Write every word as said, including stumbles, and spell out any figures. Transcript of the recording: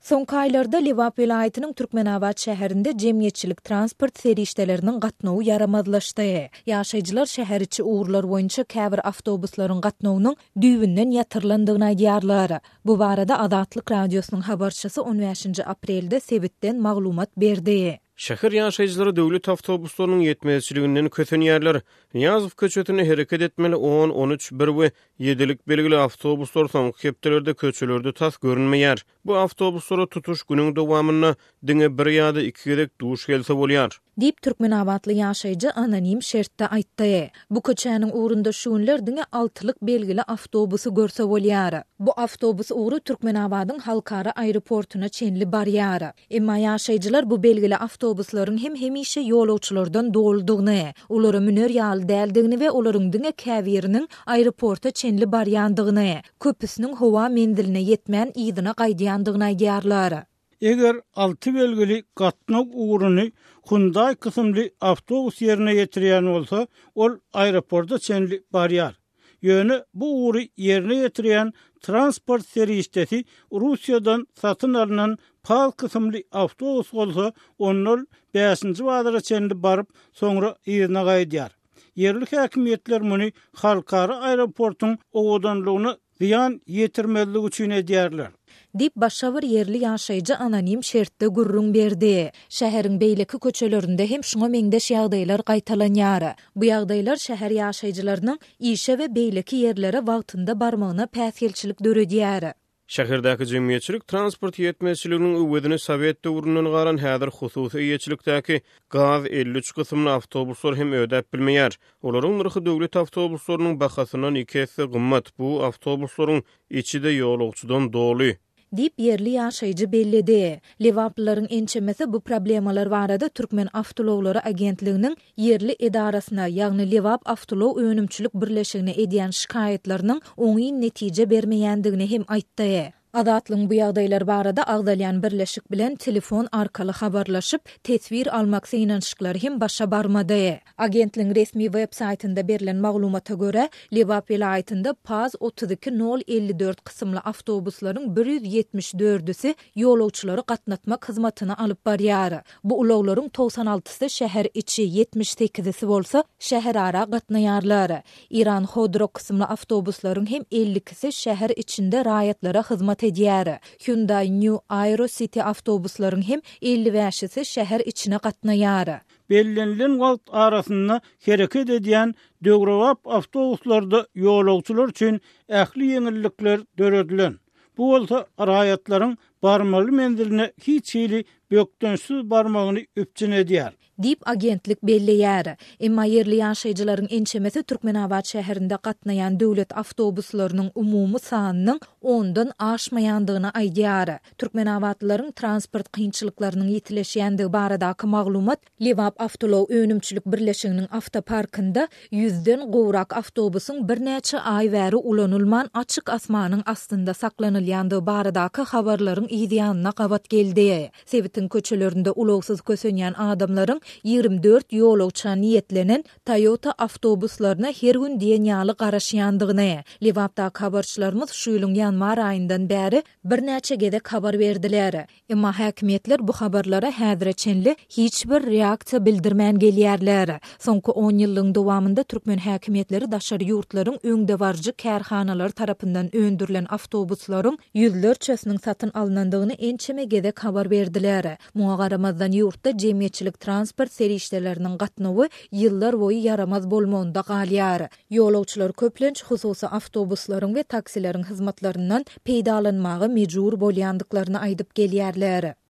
Soňky aýlarda Liwap vilayatynyň Türkmenabad şäherinde jemgyýetçilik transport serişdeleriniň gatnawy yaramazlaşdy. Ýaşaýjylar şäher içi uğurlar boýunça käbir awtobuslaryň gatnawynyň düýbünden ýatyrlandygyny aýdýarlar. Bu barada Adatlyk radiosynyň habarçysy on beşinji aprelde sebitden maglumat berdi. Şäher ýaşaýjylary döwlet awtobuslarynyň ýetmezçiliginden kötenýärler. Ýazyp köçetini hereket etmeli on, on üç, bir we ýedilik belgili awtobuslar soňky kepdelerde köçelerde tas görünmeýär. Bu awtobuslara tutuş günüň dowamyna diňe bir ýa-da iki gerek duş gelse bolýar. Dip Türkmenabadly ýaşaýjy anonim şertde aýtdy. Bu köçäniň uğrunda şuňlar diňe altylyk belgili awtobusy görse bolýar. Bu awtobus uğru Türkmenabadyň halkara aeroportuna çenli barýar. Emma ýaşaýjylar bu belgili awtobuslaryň hem hemişe ýolawçylardan doldugyny, olary müner ýaly däldigini we olaryň diňe käbiriniň aeroporta çenli barýandygyny, köpüsiniň howa menziline ýetmän ýydyna gaýdýandygyny aýdýarlar. Eger altı belgili gatnaw uğruny Hyundai kısımly awtobus yerine ýetirýän bolsa, ol aeroporta çenli barýar. Ýöne bu uğru yerine ýetirýän transport serişdesi Russiýadan satyn alynan pal kısımly awtobus bolsa, onol beşinji bazyra çenli baryp, soňra ýerine gaýdýar. Yerlik häkimetler muny halkara aeroportyň owadanlygyny ziyan ýetirmeligi üçin edýärler. Dip başawar yerli ýaşaýjy anonim şertde gurrun berdi. Şäheriň beýleki köçelerinde hem şuňa meňdeş ýagdaýlar gaýtalanýar. Bu ýagdaýlar şäher ýaşaýjylarynyň işe we beýleki yerlere wagtynda barmagyna päsgelçilik döredýär. Şäherdäki jemgyýetçilik transport ýetmezçiliginiň öwedini Sowet döwründen garan häzir hususy ýetçilikdäki gaz elli üç kysymly awtobuslar hem ödäp bilmeýär. Olaryň nyrhy döwlet awtobuslarynyň bahasyndan iki hesse gymmat. Bu awtobuslaryň içide ýolawçydan doly. Dip yerli ýaşaýjy bellidi. Liwaplylaryň ençemesi bu problemalar barada Türkmen Awtolowlary Agentliginiň yerli edarasyna, ýagny Liwap Awtolow önümçilik birleşigine edýän şikaýetleriniň oňy netije bermeýändigini hem aýtdy. Adatlyň bu ýagdaýlar barada agdalýan birleşik bilen telefon arkaly habarlaşyp, tesbir almak synançyklary hem başa barmady. Agentligiň resmi web saýtynda berilen maglumata görä, Liwap vilayatynda P A Z otuz iki nol elli dört kysymly awtobuslaryň bir yüz ýetmiş dördüsi ýolawçylary gatnatmak hyzmatyny alyp barýar. Bu ulaglaryň toksan altysy şäher içi, ýetmiş sekizisi bolsa şäher ara gatnaýarlar. İran Hodro kysymly awtobuslaryň hem elli ikisi şäher içinde raýatlara hyzmat edýär. Hyundai New Aero City awtobuslaryň hem elli beşisi şäher içine gatnaýar. Bellenlen wagt arasynda hereket edýän Liwap awtobuslarda ýolawçylar üçin ähli ýeňillikler döredilen. Bu bolsa raýatlaryň barmaly menziline hiç hili bökdönsiz barmagyny üpçün edýär. Dip agentlik belleýär. Emma yerli ýaşaýjylaryň ençemesi Türkmenabad şäherinde gatnaýan döwlet awtobuslarynyň umumy sanynyň ondan aşmaýandygyny aýdýar. Türkmenabadlylaryň transport kynçylyklarynyň ýetileşýändigi baradaky maglumat Liwap Awtolow önümçilik birleşiginiň awtoparkynda yüzden gowrak awtobusyň bir näçe aý bäri ulanylman açyk asmanyň astynda saklanylýandygy baradaky habarlaryň ýygyanyna gabat geldi. Sebitin köçelerinde ulagsyz kösenýän adamlaryň ýygrimi dört ýolawça niýetlenen Toyota awtobuslaryna her gün diýen ýaly garaşýandygyny Liwapda habarçylarymyz şu ýylyň ýanwar aýyndan bäri bir näçe gedek habar berdiler. Emma häkimetler bu habarlara häzirçenli hiç bir reaksiýa bildirmän gelýärler. Soňky on ýylyň dowamında türkmen häkimetleri daşary ýurtlaryň öňde barjy kärhanalar tarapyndan öndürilen awtobuslaryň ýüzlerçesiniň satyn alynandygyny ençeme gedek habar berdiler. Muňa garamazdan ýurtda jemgyýetçilik transport serişdeleriniň gatnawy ýyllar boýy yaramaz bolmagynda galýar. Ýolawçylar köplenç hususy awtobuslaryň we taksileriň hyzmatlaryndan peýdalanmagy mejbur bolýandyklaryny aýdyp gelýärler.